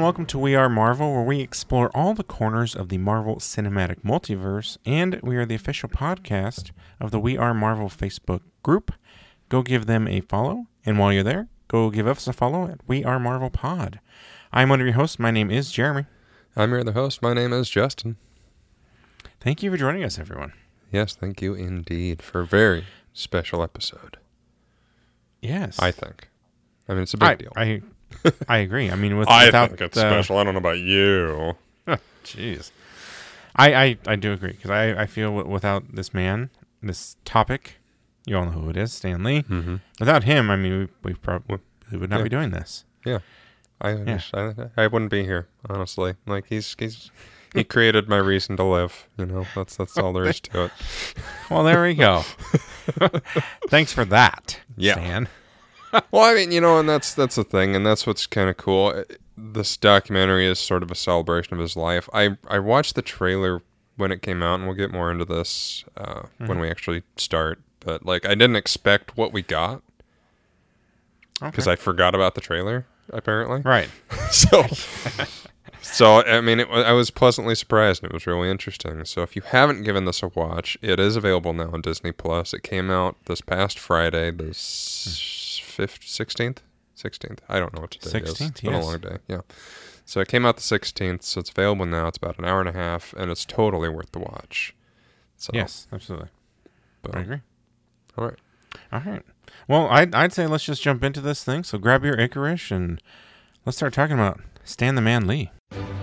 welcome to We Are Marvel, where we explore all the corners of the Marvel Cinematic Multiverse, and we are the official podcast of the We Are Marvel Facebook group. Go give them a follow, and while you're there, go give us a follow at We Are Marvel Pod. I'm one of your hosts. My name is Jeremy. I'm your other host. My name is Justin. Thank you for joining us, everyone. Yes, thank you indeed for a very special episode. Yes. I think. I mean, it's a big deal. I agree. I mean, I think it's special. I don't know about you. Jeez. I do agree, because I feel without this man, this topic, you all know who it is, Stan Lee. Mm-hmm. Without him, I mean, we probably would not be doing this. Yeah. I wouldn't be here, honestly. Like, he created my reason to live. You know, that's all there is to it. Well, there we go. Thanks for that, Stan. Well, I mean, you know, and that's the thing, and that's what's kind of cool. This documentary is sort of a celebration of his life. I watched the trailer when it came out, and we'll get more into this when we actually start. But, like, I didn't expect what we got because I forgot about the trailer, apparently. Right. So I mean, I was pleasantly surprised, and it was really interesting. So if you haven't given this a watch, it is available now on Disney+. It came out this past Friday, the 16th? I don't know what today is. It's been a long day, yeah. So it came out the 16th, so it's available now. It's about an hour and a half, and it's totally worth the watch. So, yes, absolutely. I agree. All right. Well, I'd say let's just jump into this thing. So grab your Icarish, and let's start talking about Stan the Man Lee.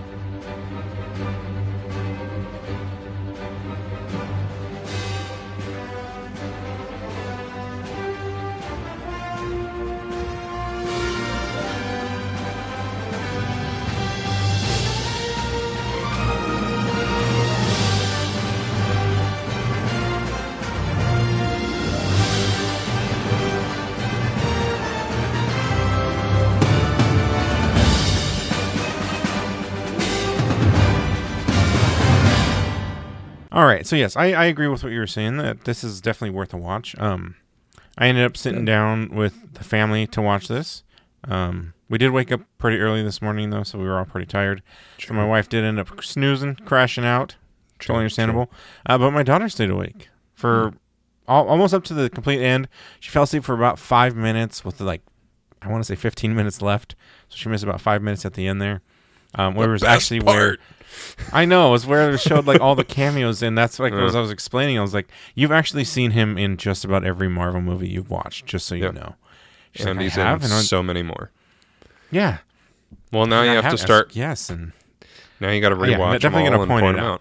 All right, so yes, I agree with what you were saying, that this is definitely worth a watch. I ended up sitting down with the family to watch this. We did wake up pretty early this morning, though, so we were all pretty tired. Sure. So my wife did end up snoozing, crashing out. Totally understandable. But my daughter stayed awake for almost up to the complete end. She fell asleep for about 5 minutes with, like, I want to say 15 minutes left. So she missed about 5 minutes at the end there. Where it was actually where... I know, it was where it showed, like, all the cameos, and that's, like, as I was explaining, I was like, you've actually seen him in just about every Marvel movie you've watched, just so you know. She's and like, he's in so many more. Yeah. Well, now you have to start... Yes, and... Now you got to rewatch them all and point them out.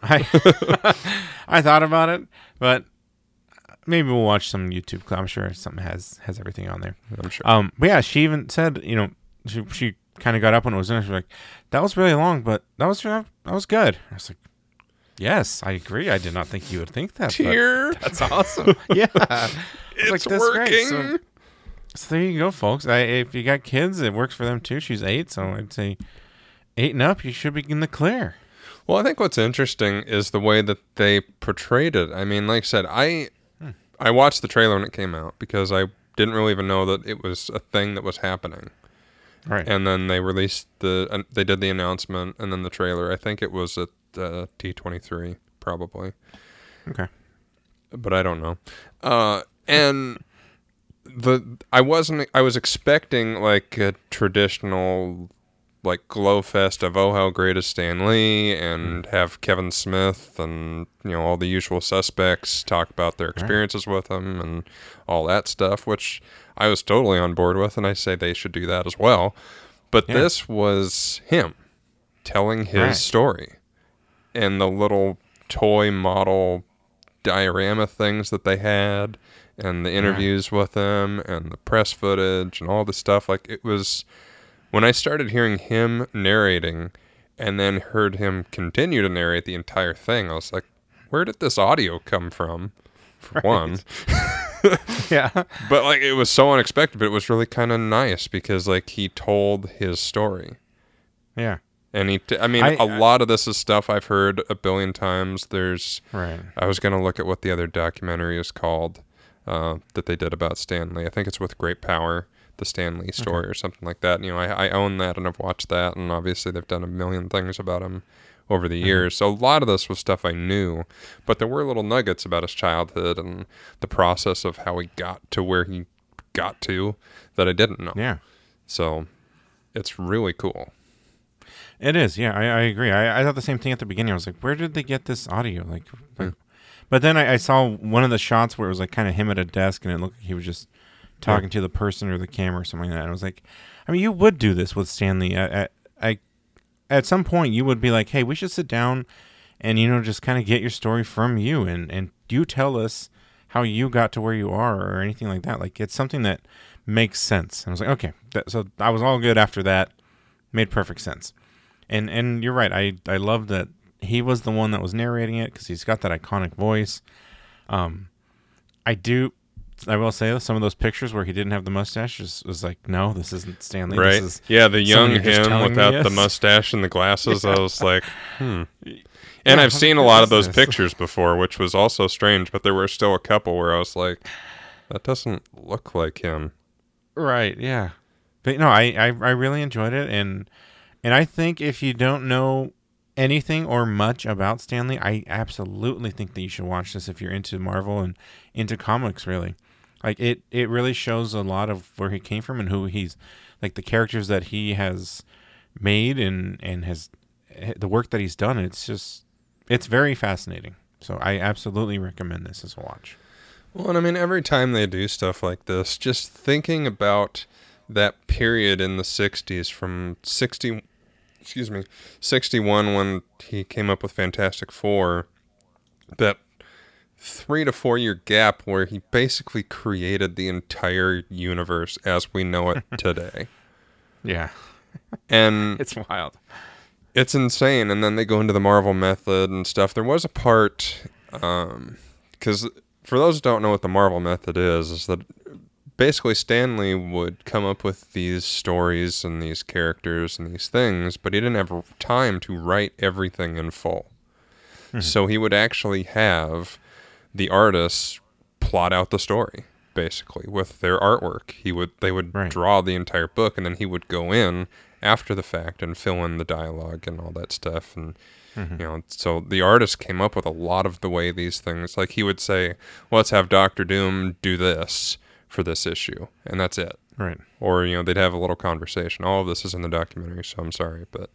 I thought about it, but maybe we'll watch some YouTube. I'm sure something has everything on there. I'm sure. But yeah, she even said, you know, she kind of got up when it was in. She was like, that was really long, but that was good. I was like, yes, I agree. I did not think you would think that. Tear. That's awesome. Yeah. It's like, that's working. Great. So there you go, folks. If you got kids, it works for them too. She's 8, so I'd say 8 and up, you should be in the clear. Well, I think what's interesting is the way that they portrayed it. I mean, like I said, I watched the trailer when it came out because I didn't really even know that it was a thing that was happening. Right. And then they released they did the announcement and then the trailer. I think it was at T23, probably. Okay. But I don't know. And I was expecting like a traditional like glow fest of oh how great is Stan Lee and have Kevin Smith and you know all the usual suspects talk about their experiences with him and all that stuff, which I was totally on board with, and I say they should do that as well. But this was him telling his story and the little toy model diorama things that they had and the interviews with him and the press footage and all the stuff. Like it was... When I started hearing him narrating and then heard him continue to narrate the entire thing, I was like, where did this audio come from? For one. Yeah. But like it was so unexpected, but it was really kind of nice because like he told his story. Yeah. And a lot of this is stuff I've heard a billion times. I was going to look at what the other documentary is called that they did about Stan Lee. I think it's With Great Power. the Stan Lee story or something like that. You know, I own that and I've watched that, and obviously they've done a million things about him over the years. So a lot of this was stuff I knew, but there were little nuggets about his childhood and the process of how he got to where he got to that I didn't know. Yeah. So it's really cool. It is. Yeah, I agree. I thought the same thing at the beginning. I was like, where did they get this audio? But then I saw one of the shots where it was like kind of him at a desk, and it looked like he was just talking to the person or the camera or something like that. And I was like, I mean, you would do this with Stan Lee. At some point, you would be like, hey, we should sit down and, you know, just kind of get your story from you, and you tell us how you got to where you are or anything like that. Like, it's something that makes sense. And I was like, okay. So I was all good after that. Made perfect sense. And you're right. I love that he was the one that was narrating it because he's got that iconic voice. I will say some of those pictures where he didn't have the mustache was like, no, this isn't Stan Lee. Right. This is yeah, the young him without the yes. mustache and the glasses. Yeah. I was like, And I've seen a what lot is of those this? pictures before, which was also strange, but there were still a couple where I was like, that doesn't look like him. Right, yeah. But no, I really enjoyed it, and I think if you don't know anything or much about Stan Lee, I absolutely think that you should watch this if you're into Marvel and into comics, really. Like, it really shows a lot of where he came from and who he's, like, the characters that he has made and has, the work that he's done. It's very fascinating. So I absolutely recommend this as a watch. Well, and I mean, every time they do stuff like this, just thinking about that period in the 60s from 61 when he came up with Fantastic Four, that 3 to 4 year gap where he basically created the entire universe as we know it today. Yeah. And It's wild. it's insane. And then they go into the Marvel method and stuff. There was a part, because for those who don't know what the Marvel method is that basically Stan Lee would come up with these stories and these characters and these things, but he didn't have time to write everything in full. Mm-hmm. So he would actually have the artists plot out the story, basically, with their artwork. They would right. draw the entire book, and then he would go in after the fact and fill in the dialogue and all that stuff. And you know, so the artist came up with a lot of the way these things, like he would say, well, let's have Dr. Doom do this for this issue, and that's it. Right. Or, you know, they'd have a little conversation. All of this is in the documentary, so I'm sorry, but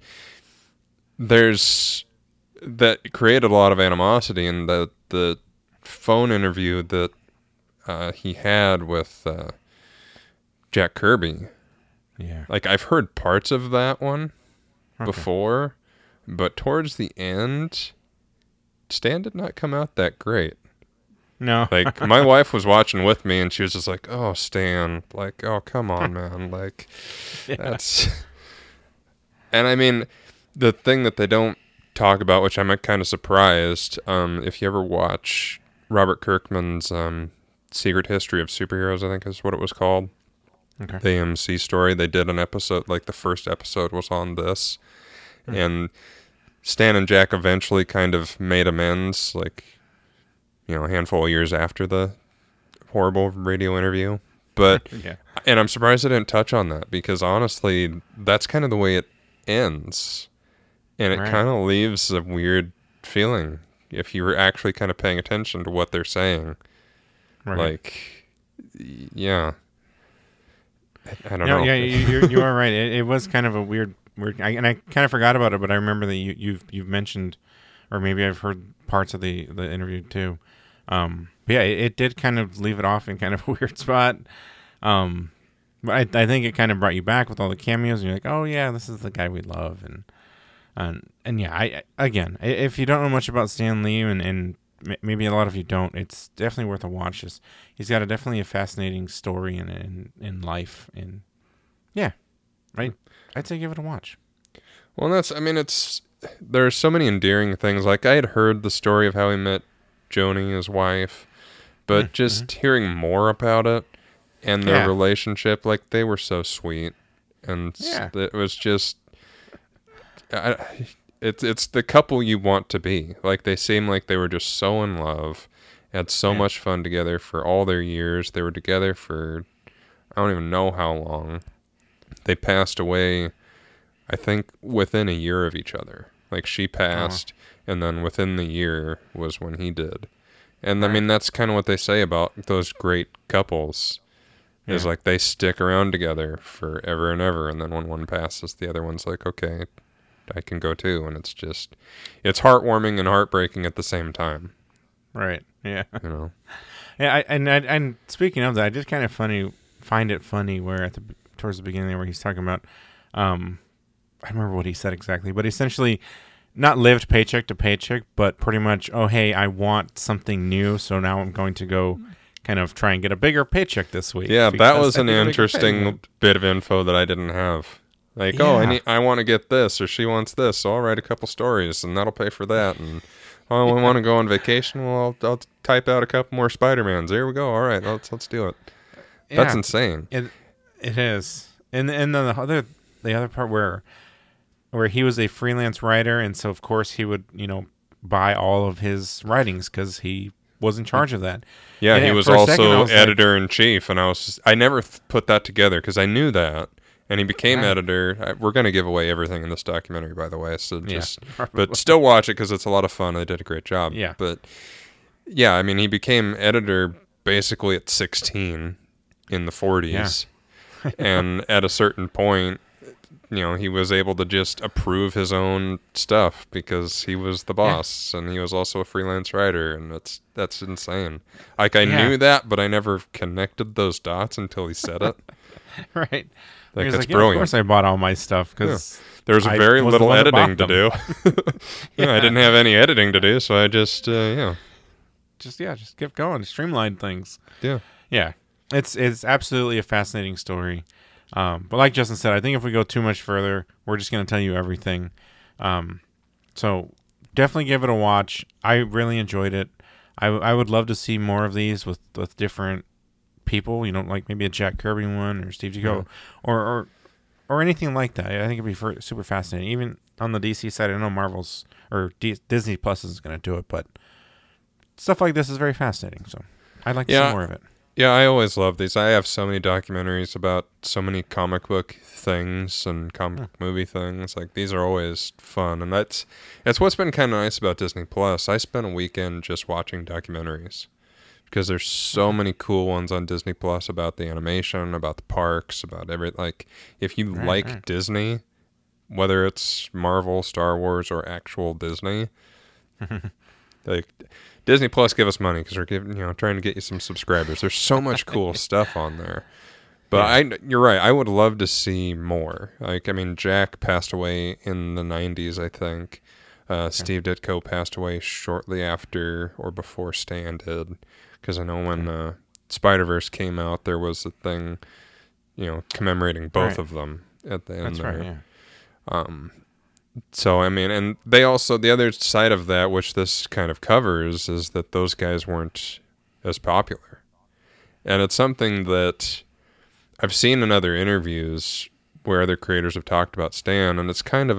that created a lot of animosity. And the phone interview that he had with Jack Kirby, yeah, like, I've heard parts of that one before, but towards the end, Stan did not come out that great. No. Like, my wife was watching with me, and she was just like, oh, Stan, like, oh, come on, man. Like, that's... And, I mean, the thing that they don't talk about, which I'm kind of surprised, if you ever watch Robert Kirkman's Secret History of Superheroes, I think is what it was called. Okay. The AMC story, they did an episode, like, the first episode was on this. And Stan and Jack eventually kind of made amends, like, you know, a handful of years after the horrible radio interview. But, and I'm surprised I didn't touch on that, because honestly, that's kind of the way it ends. And it kind of leaves a weird feeling if you were actually kind of paying attention to what they're saying. Right. Like, yeah. I don't know. Yeah, you are right. It was kind of a weird, and I kind of forgot about it, but I remember that you've mentioned, or maybe I've heard parts of the interview too. But yeah, it did kind of leave it off in kind of a weird spot. But I think it kind of brought you back with all the cameos, and you're like, oh yeah, this is the guy we love, and yeah, again, if you don't know much about Stan Lee, and maybe a lot of you don't, it's definitely worth a watch. He's got definitely a fascinating story in life, and yeah, right. I'd say give it a watch. Well, there's so many endearing things. Like, I had heard the story of how he met Joni, his wife, but just hearing more about it and their relationship, like, they were so sweet, and it was just, it's the couple you want to be. Like, they seem like they were just so in love, had so much fun together for all their years. They were together for I don't even know how long. They passed away, I think, within a year of each other. Like, she passed, and then within the year was when he did. And, I mean, that's kind of what they say about those great couples, is, like, they stick around together forever and ever, and then when one passes, the other one's like, okay, I can go too. And it's just, it's heartwarming and heartbreaking at the same time. Right. Yeah. You know? Yeah. And speaking of that, I just kind of find it funny where towards the beginning there where he's talking about, I remember what he said exactly, but essentially not lived paycheck to paycheck, but pretty much, oh, hey, I want something new, so now I'm going to go kind of try and get a bigger paycheck this week. Yeah, that was an interesting bit of info that I didn't have. Like, I want to get this, or she wants this, so I'll write a couple stories, and that'll pay for that. And I want to go on vacation. Well, I'll type out a couple more Spider-Mans. There we go. All right, let's do it. Yeah, that's insane. It is, and then the other part where he was a freelance writer, and so of course he would buy all of his writings because he was in charge of that. Yeah, and he was also editor in chief, and I never put that together because I knew that. And he became editor. We're going to give away everything in this documentary, by the way. So but still watch it because it's a lot of fun. They did a great job. Yeah. But yeah, I mean, he became editor basically at 16 in the 40s. Yeah. And at a certain point, he was able to just approve his own stuff because he was the boss, and he was also a freelance writer, and that's insane. Like, I knew that, but I never connected those dots until he said it. Right. Like, that's brilliant. Of course I bought all my stuff because there was very little editing to do. I didn't have any editing to do, so I just just kept going, streamlined things. Yeah. It's absolutely a fascinating story. But like Justin said, I think if we go too much further, we're just going to tell you everything. So definitely give it a watch. I really enjoyed it. I would love to see more of these with different people, like maybe a Jack Kirby one or Steve Ditko, or anything like that. I think it'd be super fascinating. Even on the DC side, I know Marvel's or Disney Plus isn't going to do it, but stuff like this is very fascinating. So I'd like to see more of it. Yeah, I always love these. I have so many documentaries about so many comic book things and comic movie things. Like, these are always fun, and that's what's been kind of nice about Disney Plus. I spent a weekend just watching documentaries because there's so many cool ones on Disney Plus about the animation, about the parks, about everything. Like, if you like Disney, whether it's Marvel, Star Wars, or actual Disney, like, Disney Plus, give us money because we're trying to get you some subscribers. There's so much cool stuff on there. But you're right. I would love to see more. Like, I mean, Jack passed away in the 90s, I think. Steve Ditko passed away shortly after or before Stan did. Because I know when Spider-Verse came out, there was a thing, commemorating both of them at the end there. Right, yeah. So, I mean, and they also, the other side of that, which this kind of covers, is that those guys weren't as popular. And it's something that I've seen in other interviews where other creators have talked about Stan, and it's kind of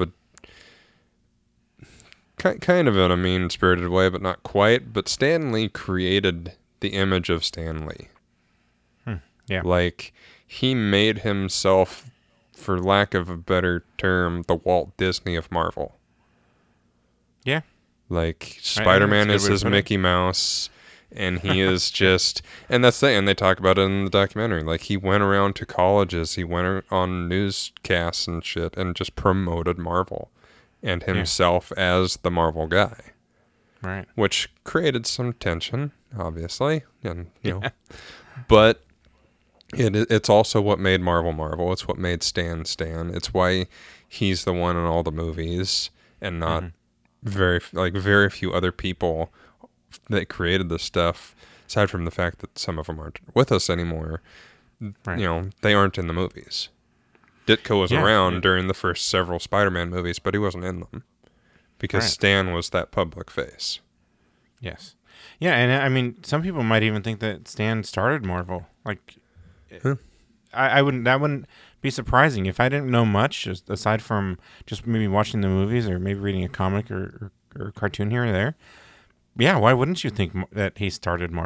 in a mean-spirited way, but not quite. But Stan Lee created the image of Stan Lee. Yeah. Like, he made himself, for lack of a better term, the Walt Disney of Marvel. Yeah. Like, Spider-Man is his Mickey Mouse, and he is just... And that's the thing, and they talk about it in the documentary. Like, he went around to colleges, he went on newscasts and shit, and just promoted Marvel and himself as the Marvel guy. Right. Which created some tension, obviously, and but it's also what made Marvel Marvel. It's what made Stan Stan. It's why he's the one in all the movies, and not very few other people that created this stuff. Aside from the fact that some of them aren't with us anymore, they aren't in the movies. Ditko was around during the first several Spider-Man movies, but he wasn't in them. Because Stan was that public face. Yes. Yeah, and I mean, some people might even think that Stan started Marvel. Like, I wouldn't. That wouldn't be surprising if I didn't know much, just aside from just maybe watching the movies or maybe reading a comic or cartoon here or there. Yeah, why wouldn't you think that he started Marvel?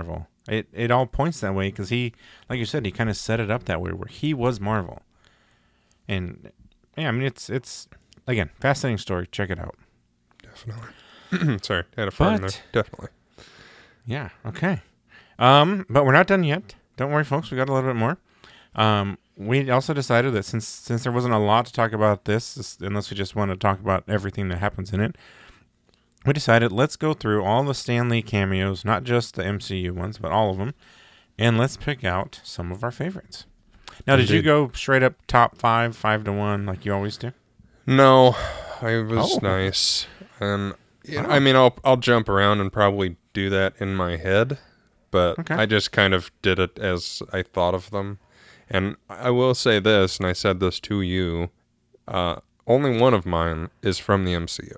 It all points that way because he, like you said, he kind of set it up that way where he was Marvel. And yeah, I mean, it's again, fascinating story. Check it out. Definitely. Sorry, I had a fart in there. Definitely. Yeah. Okay. But we're not done yet. Don't worry, folks. We got a little bit more. We also decided that since there wasn't a lot to talk about this, unless we just want to talk about everything that happens in it, we decided let's go through all the Stan Lee cameos, not just the MCU ones, but all of them, and let's pick out some of our favorites. Now, did you go straight up top 5-1, like you always do? No, I was nice, and I mean, I'll jump around and probably do that in my head, but I just kind of did it as I thought of them. And I will say this, and I said this to you, only one of mine is from the MCU.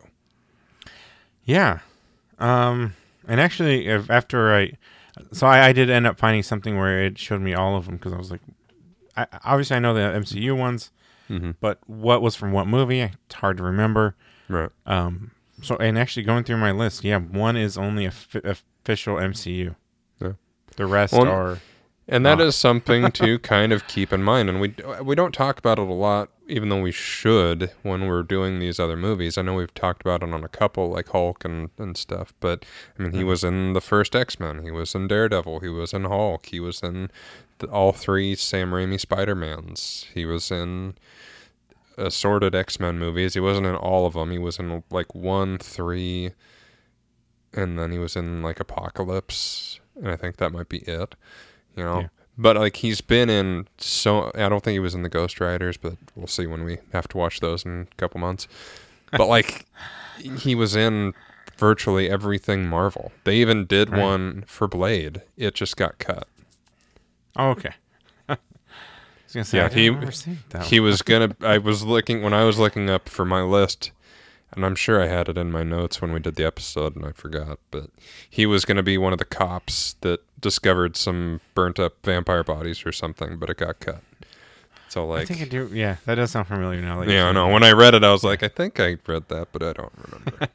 Yeah. And actually, after I did end up finding something where it showed me all of them, because I was like, obviously I know the MCU ones, but what was from what movie, it's hard to remember. Right. So, and actually going through my list, one is only official MCU. Yeah. The rest are... And that is something to kind of keep in mind. And we don't talk about it a lot, even though we should when we're doing these other movies. I know we've talked about it on a couple, like Hulk and stuff. But, I mean, he was in the first X-Men. He was in Daredevil. He was in Hulk. He was in all three Sam Raimi Spider-Mans. He was in assorted X-Men movies. He wasn't in all of them. He was in, like, 1, 3, and then he was in, like, Apocalypse. And I think that might be it. You know, but like he's been in I don't think he was in the Ghost Riders, but we'll see when we have to watch those in a couple months. But like he was in virtually everything Marvel. They even did one for Blade. It just got cut. Oh, okay. I was gonna say, he was gonna. I was looking up for my list, and I'm sure I had it in my notes when we did the episode, and I forgot. But he was going to be one of the cops that discovered some burnt up vampire bodies or something, but it got cut. So like, I think I do. Yeah, that does sound familiar now. Like I know. When I read it, I was like, I think I read that, but I don't remember.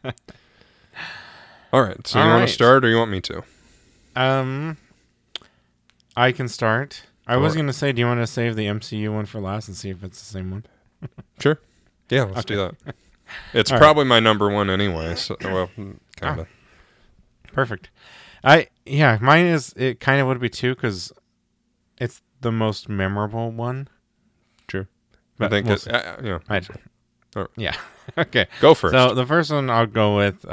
All right. So you want to start, or you want me to? I can start. I was going to say, do you want to save the MCU one for last and see if it's the same one? Sure. Yeah, let's do that. It's probably my number one anyway. So, well, kind of. Perfect. Mine is, it kind of would be two because it's the most memorable one. Sure. But I think yeah. Okay. Go first. So the first one I'll go with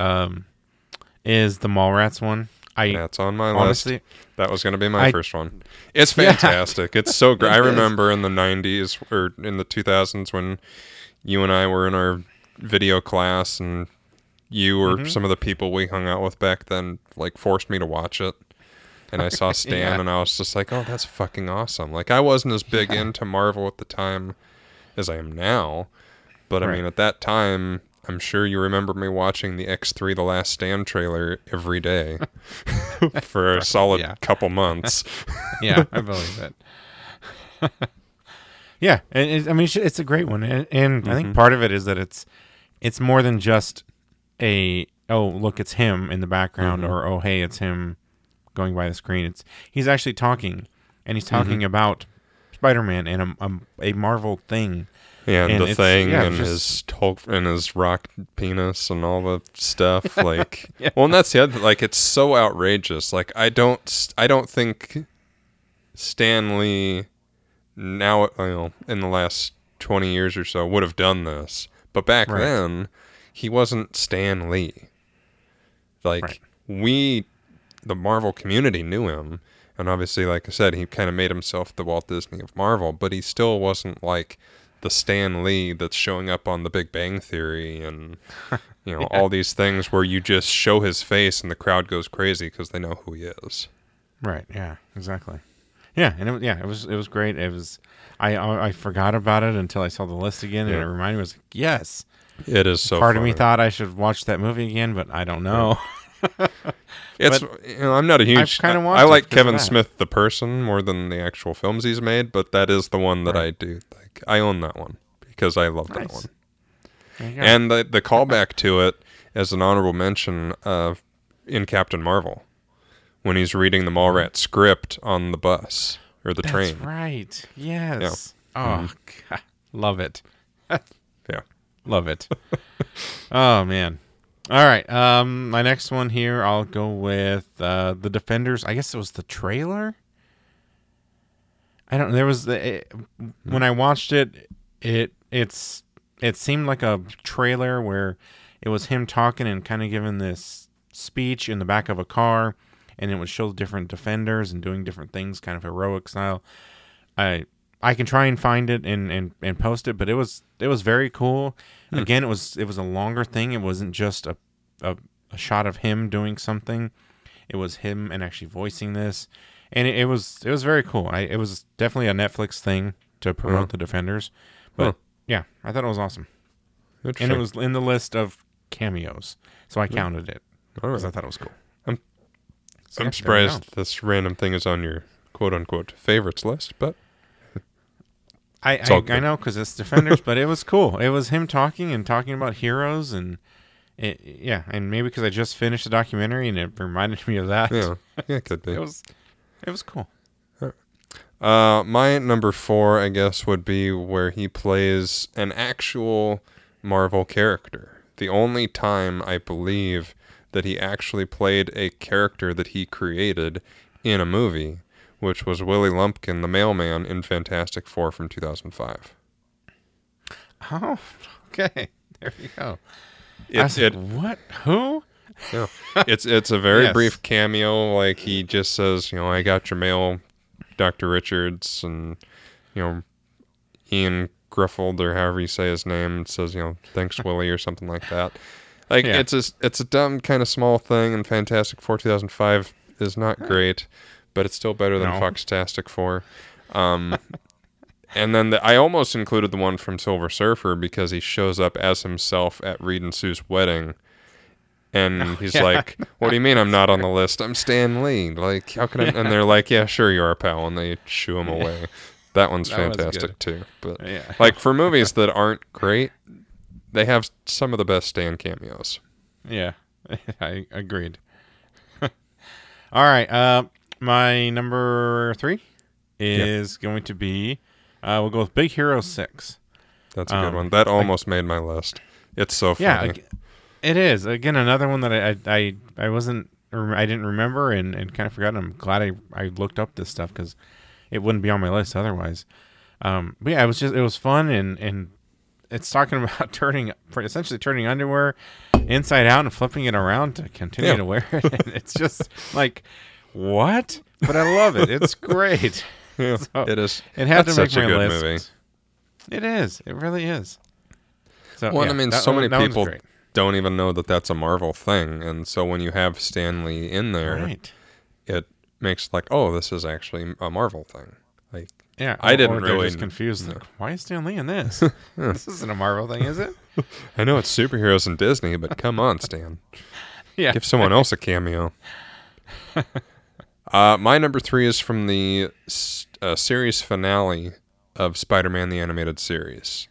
is the Mallrats one. That's on my list. That was going to be my first one. It's fantastic. It's so great. I remember in the 90s or in the 2000s when you and I were in our video class and you or some of the people we hung out with back then like forced me to watch it. And I saw Stan and I was just like, oh, that's fucking awesome. Like I wasn't as big into Marvel at the time as I am now. But I mean, at that time, I'm sure you remember me watching the X3 The Last Stand trailer every day for a solid couple months. Yeah, I believe it. Yeah, and it's a great one. And I think part of it is that it's more than just look, it's him in the background, or, oh, hey, it's him going by the screen. He's actually talking, and he's talking about Spider-Man and a Marvel thing. Yeah, and the Thing and his Hulk and his rock penis and all the stuff. Like, well, and that's the other. Like, it's so outrageous. Like, I don't think Stan Lee now, in the last 20 years or so, would have done this. But back then, he wasn't Stan Lee. Like, the Marvel community knew him, and obviously, like I said, he kind of made himself the Walt Disney of Marvel. But he still wasn't like the Stan Lee that's showing up on The Big Bang Theory and all these things where you just show his face and the crowd goes crazy because they know who he is. Right. Yeah. Exactly. Yeah. And it was great. It was. I forgot about it until I saw the list again, and it reminded me. I was like, yes, it is so. Part of me thought I should watch that movie again, but I don't know. It's I'm not a huge. I like Kevin Smith the person more than the actual films he's made, but that is the one that I do. Like I own that one because I love that one. And the callback to it as an honorable mention in Captain Marvel, when he's reading the Mallrats script on the bus or the train. That's right. Yes. Yeah. Oh, God. Love it. Yeah. Love it. Oh, man. All right. My next one here, I'll go with The Defenders. I guess it was the trailer. I don't. There was when I watched it, it seemed like a trailer where it was him talking and kind of giving this speech in the back of a car, and it would show different defenders and doing different things, kind of heroic style. I can try and find it and post it, but it was very cool. Again, it was a longer thing. It wasn't just a shot of him doing something. It was him and actually voicing this, and it was very cool. It was definitely a Netflix thing to promote the Defenders, but yeah, I thought it was awesome. And it was in the list of cameos, so I counted it because I thought it was cool. I'm surprised this random thing is on your quote unquote favorites list, but I know because it's Defenders, but it was cool. It was him talking about heroes, and and maybe because I just finished the documentary and it reminded me of that. Yeah, it could be. It was cool. My number 4, I guess, would be where he plays an actual Marvel character. The only time I believe that he actually played a character that he created in a movie, which was Willie Lumpkin, the mailman in Fantastic Four from 2005. Oh, okay. There you go. What? Who? Yeah. It's a very Yes. brief cameo. Like, he just says, I got your mail, Dr. Richards, and, Ian Griffield, or however you say his name, says, thanks, Willie, or something like that. Like, Yeah. it's a dumb kind of small thing, and Fantastic Four 2005 is not great, but it's still better than No. Foxtastic Four. And then I almost included the one from Silver Surfer because he shows up as himself at Reed and Sue's wedding. And he's like, what do you mean I'm not on the list? I'm Stan Lee. Like, how can I? And they're like, yeah, sure you are, pal. And they shoo him away. That one's That was fantastic, good. too. But, Yeah. like, for movies that aren't great, they have some of the best Stan cameos. Yeah, I agreed. All right. My number 3 is going to be, we'll go with Big Hero 6. That's a good one. That almost made my list. It's so funny. Yeah, it is. Again, another one that I wasn't, I didn't remember and kind of forgot. I'm glad I looked up this stuff because it wouldn't be on my list otherwise. But yeah, it was fun and it's talking about essentially turning underwear inside out and flipping it around to continue to wear it. And it's just like, what? But I love it. It's great. Yeah, So, it is. It had That's to make such a my good list. movie. It is. It really is. So, Well, yeah, I mean, that so many one's people great. don't even know that that's a Marvel thing, and so when you have Stan Lee in there, Right. it makes like, oh, this is actually a Marvel thing. Like, Yeah, I didn't or they're really just confused. know. Like, why is Stan Lee in this? This isn't a Marvel thing, is it? I know it's superheroes in Disney, but come on, Stan, Yeah. give someone else a cameo. My number 3 is from the series finale of Spider-Man the Animated Series.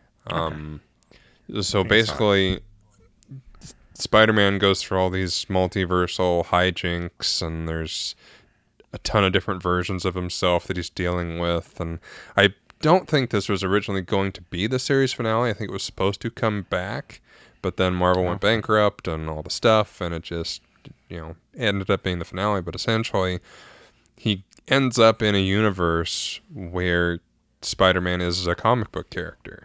So basically, Spider-Man goes through all these multiversal hijinks, and there's a ton of different versions of himself that he's dealing with. And I don't think this was originally going to be the series finale. I think it was supposed to come back, but then Marvel went bankrupt and all the stuff, and it just, ended up being the finale. But essentially, he ends up in a universe where Spider-Man is a comic book character.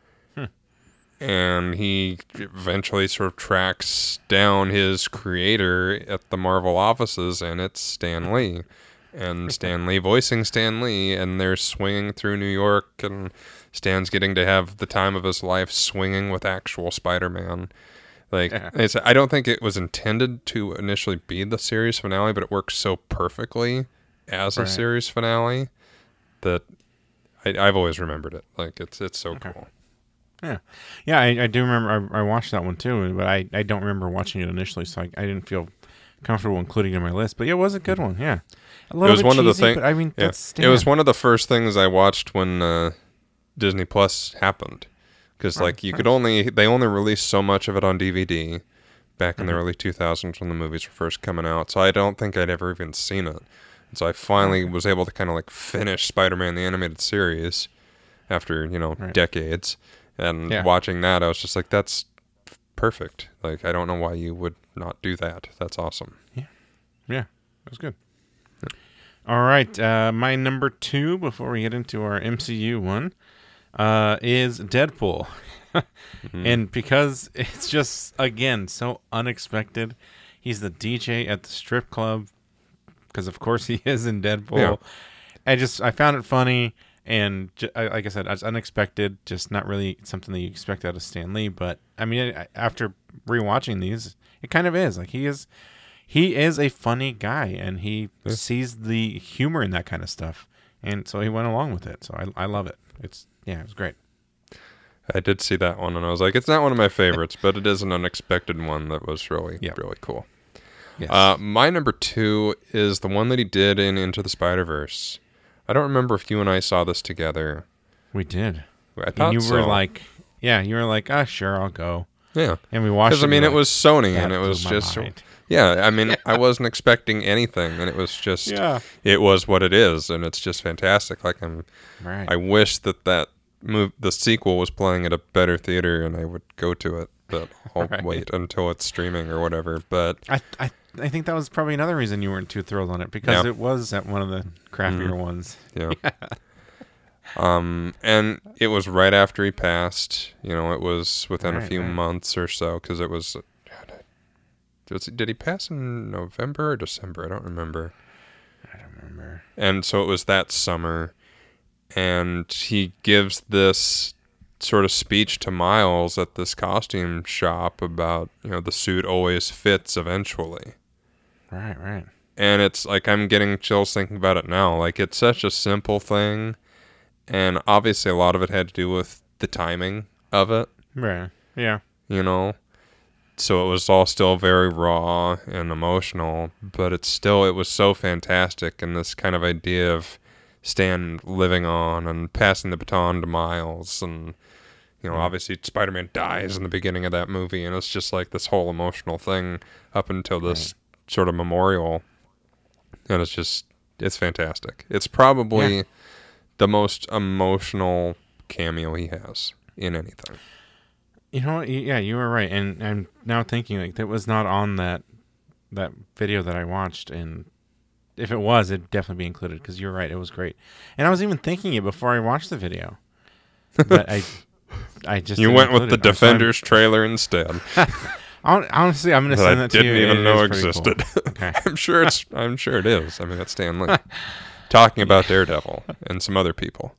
And he eventually sort of tracks down his creator at the Marvel offices, and it's Stan Lee. And Stan Lee voicing Stan Lee, and they're swinging through New York, and Stan's getting to have the time of his life swinging with actual Spider-Man. Like, I don't think it was intended to initially be the series finale, but it works so perfectly as a series finale that I've always remembered it. Like, it's so cool. Yeah, I do remember. I watched that one too, but I don't remember watching it initially, so I didn't feel comfortable including it in my list. But yeah, it was a good one. Yeah, a little bit cheesy, but I mean, that's Stan. It was one of the first things I watched when Disney Plus happened, because they only released so much of it on DVD, back in the early 2000s when the movies were first coming out. So I don't think I'd ever even seen it. And so I finally was able to kind of like finish Spider-Man the Animated Series after, decades. And watching that, I was just like, that's perfect. Like, I don't know why you would not do that. That's awesome. Yeah, that was good. All right, my number 2 before we get into our MCU one is Deadpool. And because it's just, again, so unexpected. He's the DJ at the strip club because, of course, he is in Deadpool. Yeah. I found it funny and, like I said, it's unexpected, just not really something that you expect out of Stan Lee. But, I mean, after rewatching these, it kind of is. Like, he is a funny guy, and he sees the humor in that kind of stuff. And so he went along with it. So I love it. It was great. I did see that one, and I was like, it's not one of my favorites, but it is an unexpected one that was really, really cool. Yes. My number 2 is the one that he did in Into the Spider-Verse. I don't remember if you and I saw this together. We did. I thought you were like, sure, I'll go. Yeah. And we watched it. Because, I mean, it was Sony, and it was just... Yeah, I mean, I wasn't expecting anything, and it was just... It was what it is, and it's just fantastic. Like, I wish that the sequel was playing at a better theater and I would go to it, but I'll wait until it's streaming or whatever. But I think that was probably another reason you weren't too thrilled on it, because it was at one of the crappier ones. Yeah. And it was right after he passed. It was within a few months or so, because it was... Did he pass in November or December? I don't remember. And so it was that summer. And he gives this sort of speech to Miles at this costume shop about, the suit always fits eventually. Right. And it's like, I'm getting chills thinking about it now. Like, it's such a simple thing. And obviously a lot of it had to do with the timing of it. Right. Yeah. So it was all still very raw and emotional, but it was so fantastic. And this kind of idea of Stan living on and passing the baton to Miles, and obviously Spider-Man dies in the beginning of that movie, and it's just like this whole emotional thing up until this sort of memorial, and it's fantastic. It's probably the most emotional cameo he has in anything. You know what? Yeah, you were right, and I'm now thinking like that was not on that video that I watched, and if it was, it'd definitely be included, because you're right, it was great. And I was even thinking it before I watched the video. But I just... You went with the Defenders trailer instead. Honestly, I'm going to send that to you. I didn't even know existed. Cool. Okay. I'm sure it is. I mean, that's Stan Lee. Talking about Daredevil and some other people.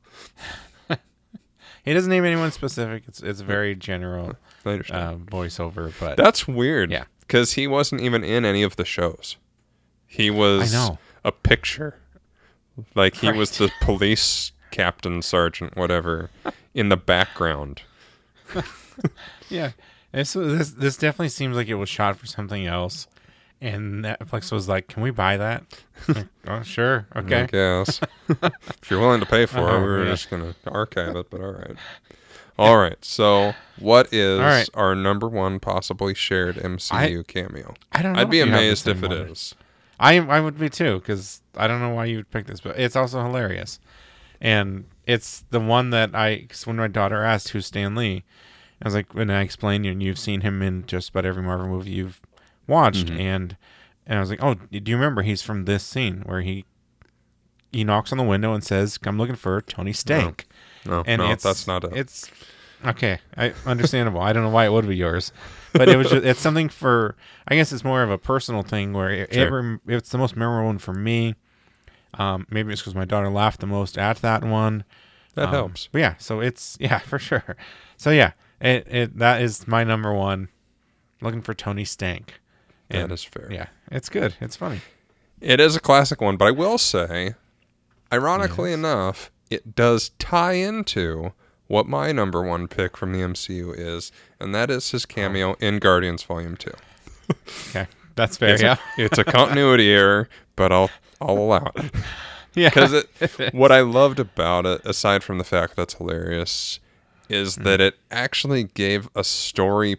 He doesn't name anyone specific. It's very general voiceover. But that's weird. Yeah. Because he wasn't even in any of the shows. He was a picture. Like, he was the police captain, sergeant, whatever, in the background. Yeah. And so this definitely seems like it was shot for something else. And Netflix was like, can we buy that? Like, oh, sure. Okay. I guess. If you're willing to pay for it, we're just going to archive it, but all right. All right. So, what is our number 1 possibly shared MCU cameo? I don't know. I'd be amazed if it is. I would be too, because I don't know why you would pick this, but it's also hilarious. And it's the one that cause when my daughter asked who's Stan Lee, I was like, when I explained, and you've seen him in just about every Marvel movie you've watched, and I was like, oh, do you remember he's from this scene where he knocks on the window and says, I'm looking for Tony Stank. No, that's not it. It's okay. Understandable. I don't know why it would be yours, but it's something for, I guess it's more of a personal thing where it's the most memorable one for me. Maybe it's because my daughter laughed the most at that one. That helps. But yeah, so it's, for sure. So yeah, that is my number 1. Looking for Tony Stank. And that is fair. Yeah, it's good. It's funny. It is a classic one, but I will say, ironically enough, it does tie into what my number 1 pick from the MCU is, and that is his cameo in Guardians Volume 2. Okay, that's fair. It's a continuity error, but I'll allow it. Yeah, because what I loved about it, aside from the fact that's hilarious, is that it actually gave a story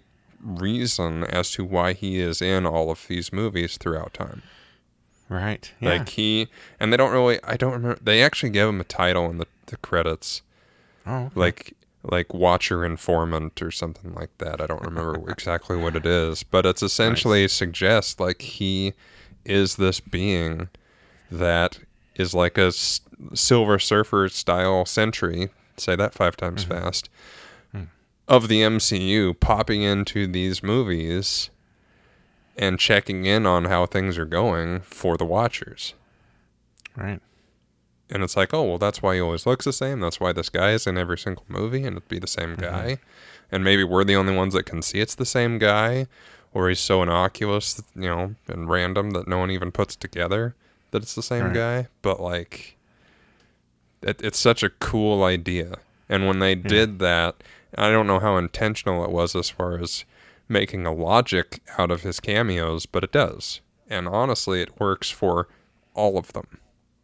reason as to why he is in all of these movies throughout time. Right. Yeah. Like and they don't really, I don't remember, they actually give him a title in the credits. Oh. Okay. Like Watcher Informant or something like that. I don't remember exactly what it is, but it's essentially suggests like he is this being that is like a Silver Surfer style sentry, say that 5 times fast, of the MCU, popping into these movies and checking in on how things are going for the Watchers. Right. And it's like, oh, well, that's why he always looks the same. That's why this guy is in every single movie, and it'd be the same guy. And maybe we're the only ones that can see it's the same guy, or he's so innocuous, and random that no one even puts together that it's the same guy. But, like, it's such a cool idea. And when they did that, I don't know how intentional it was as far as making a logic out of his cameos, but it does. And honestly, it works for all of them.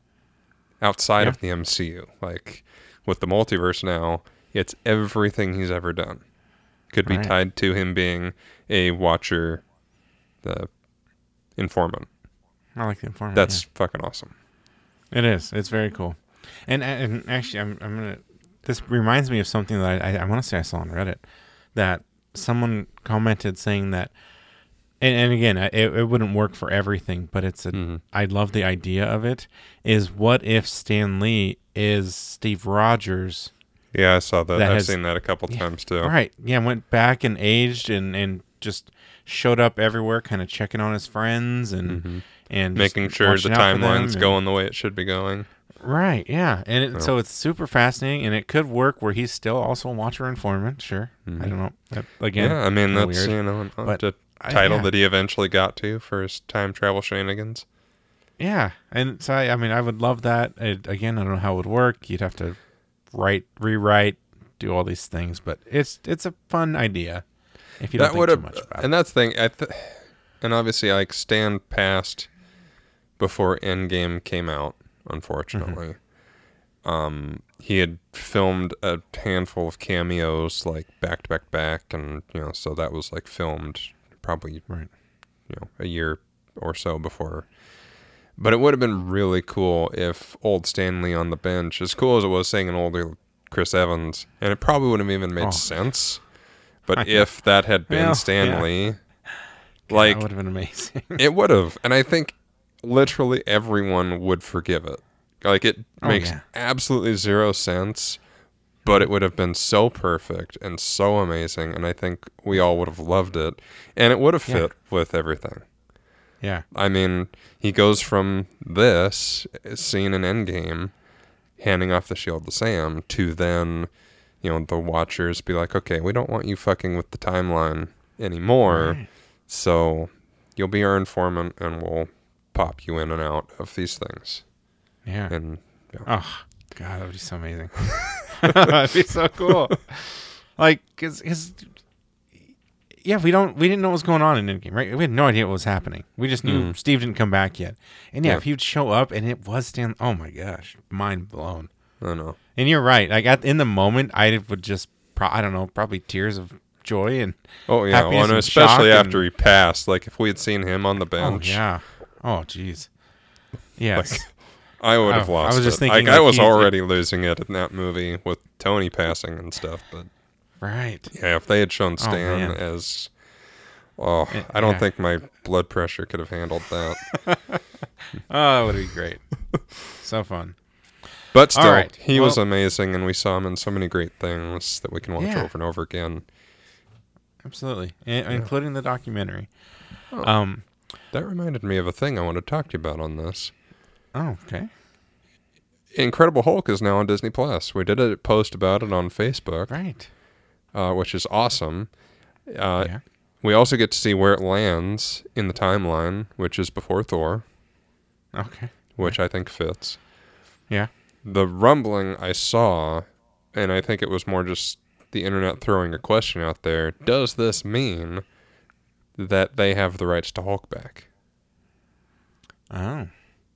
Outside of the MCU. Like, with the multiverse now, it's everything he's ever done. Could be tied to him being a Watcher, the informant. I like the informant. That's fucking awesome. It is. It's very cool. And actually, I'm going to... This reminds me of something that I want to say I saw on Reddit. That someone commented saying that... And again, it wouldn't work for everything, but it's I love the idea of it. Is what if Stan Lee is Steve Rogers? Yeah, I saw that. I've seen that a couple times too. Right. Yeah, went back and aged and just showed up everywhere, kind of checking on his friends and making sure the timeline's going the way it should be going. Right. Yeah, and so it's super fascinating, and it could work where he's still also a Watcher informant. Sure. I don't know. Again, yeah, I mean that's weird, but title that he eventually got to for his time travel shenanigans. Yeah, and so I mean, I would love that. Again, I don't know how it would work. You'd have to rewrite, do all these things, but it's a fun idea. If you don't think too much about it. And that's the thing. And obviously, like Stan passed before Endgame came out. Unfortunately, he had filmed a handful of cameos like back to back, and so that was like filmed. Probably, a year or so before. But it would have been really cool if old Stan Lee on the bench, as cool as it was seeing an older Chris Evans, and it probably would have even made sense. But if that had been Stan Lee, like, that would have been amazing. It would have. And I think literally everyone would forgive it. Like, it makes absolutely zero sense. But it would have been so perfect and so amazing, and I think we all would have loved it. And it would have fit with everything. Yeah. I mean, he goes from this scene in Endgame, handing off the shield to Sam, to then, the Watchers be like, okay, we don't want you fucking with the timeline anymore, so you'll be our informant, and we'll pop you in and out of these things. Yeah. And oh, God, that would be so amazing. That'd be so cool. Like, cause we didn't know what was going on in Endgame, right? We had no idea what was happening. We just knew Steve didn't come back yet. And if he would show up and it was Stan, oh my gosh, mind blown. I know. And you're right. Like in the moment, I would just, I don't know, probably tears of joy and and especially after he passed. Like if we had seen him on the bench. Oh yeah. Oh jeez. Yes. Like, I would have lost it. I was just thinking, I was already losing it in that movie with Tony passing and stuff. But yeah, if they had shown Stan as, I don't think my blood pressure could have handled that. That would be great. So fun. But still, he was amazing, and we saw him in so many great things that we can watch over and over again. Absolutely, including the documentary. Oh, that reminded me of a thing I wanted to talk to you about on this. Oh, okay. Incredible Hulk is now on Disney Plus. We did a post about it on Facebook, right? Which is awesome. We also get to see where it lands in the timeline, which is before Thor. Okay. Which I think fits. Yeah. The rumbling I saw, and I think it was more just the internet throwing a question out there, does this mean that they have the rights to Hulk back? Oh.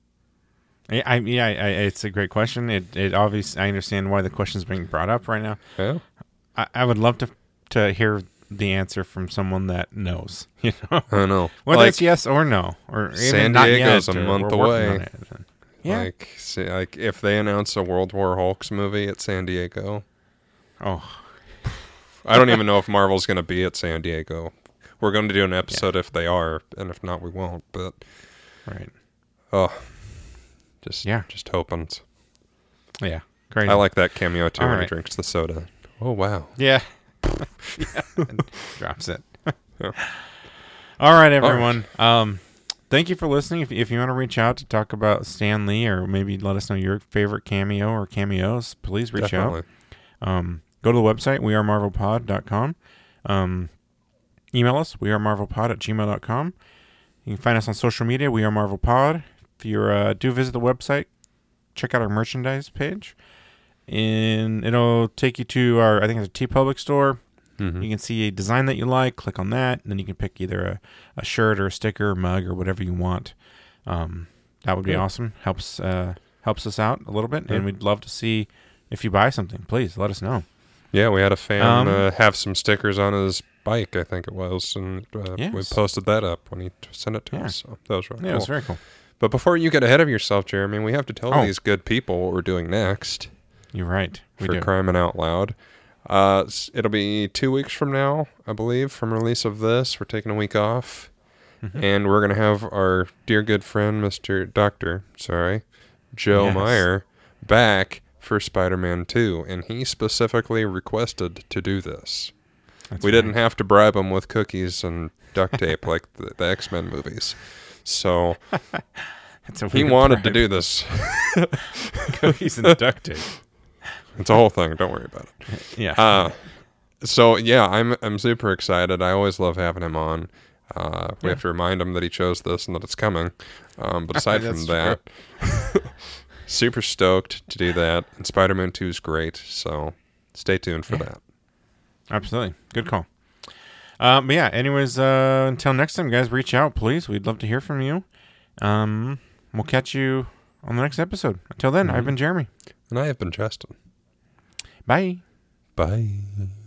It's a great question. It obviously, I understand why the question's being brought up right now. Yeah. I would love to hear the answer from someone that knows. You know, I know. whether Like, it's yes or no, or even San not Diego's yet, a or month we're working away. on it. Yeah. Like if they announce a World War Hulks movie at San Diego, Oh, I don't even know if Marvel's going to be at San Diego. We're going to do an episode if they are, and if not, we won't. But right. just hoping. Yeah. Great. I like that cameo too All when he right. drinks the soda. Oh wow. Yeah. And drops it. Yeah. All right, everyone. Thank you for listening. If you want to reach out to talk about Stan Lee or maybe let us know your favorite cameo or cameos, please reach Definitely. out. Go to the website, wearemarvelpod.com. Email us, wearemarvelpod@gmail.com. You can find us on social media, We Are Marvel Pod. If you do visit the website, check out our merchandise page. And it'll take you to our, I think it's a TeePublic store. Mm-hmm. You can see a design that you like, click on that, and then you can pick either a shirt or a sticker or mug or whatever you want. That would be Good. awesome. Helps us out a little bit, Yeah. and we'd love to see if you buy something. Please let us know. Yeah, we had a fan have some stickers on his bike, I think it was, and we Yes. posted that up when he sent it to Yeah. us. So that was really Yeah, it cool. was very cool. But before you get ahead of yourself, Jeremy, we have to tell Oh. these good people what we're doing next. You're right. We For do. Crying Out Loud. It'll be 2 weeks from now, I believe, from release of this. We're taking a week off. Mhm. And we're going to have our dear good friend, Joe Yes. Meyer, back for Spider-Man 2. And he specifically requested to do this. That's We right. didn't have to bribe him with cookies and duct tape like the X-Men movies. So That's a he weird wanted to bribe. do this. Cookies and duct tape. It's a whole thing. Don't worry about it. Yeah. So yeah, I'm super excited. I always love having him on. We have to remind him that he chose this and that it's coming. But aside from That's that, super stoked to do that. And Spider-Man 2 is great. So stay tuned for that. Absolutely. Good call. But yeah, anyways, until next time, guys, reach out, please. We'd love to hear from you. We'll catch you on the next episode. Until then, I've been Jeremy. And I have been Justin. Bye. Bye.